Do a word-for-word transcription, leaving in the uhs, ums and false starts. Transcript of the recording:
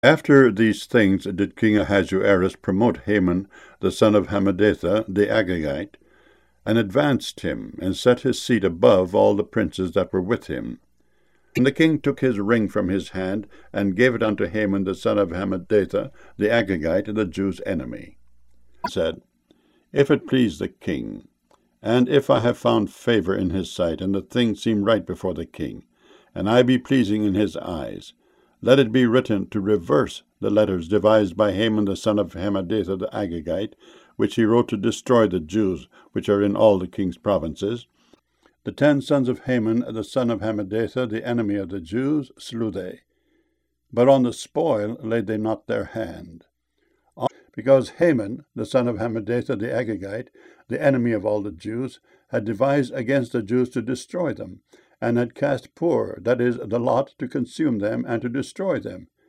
After these things did King Ahasuerus promote Haman the son of Hammedatha the Agagite, and advanced him, and set his seat above all the princes that were with him. And the king took his ring from his hand, and gave it unto Haman the son of Hammedatha the Agagite, the Jews' enemy, and said, If it please the king, and if I have found favor in his sight, and the thing seem right before the king, and I be pleasing in his eyes, let it be written to reverse the letters devised by Haman the son of Hammedatha the Agagite, which he wrote to destroy the Jews which are in all the king's provinces. The ten sons of Haman the son of Hammedatha, the enemy of the Jews, slew they. But on the spoil laid they not their hand. Because Haman the son of Hammedatha the Agagite, the enemy of all the Jews, had devised against the Jews to destroy them, and had cast pur, that is, the lot, to consume them and to destroy them.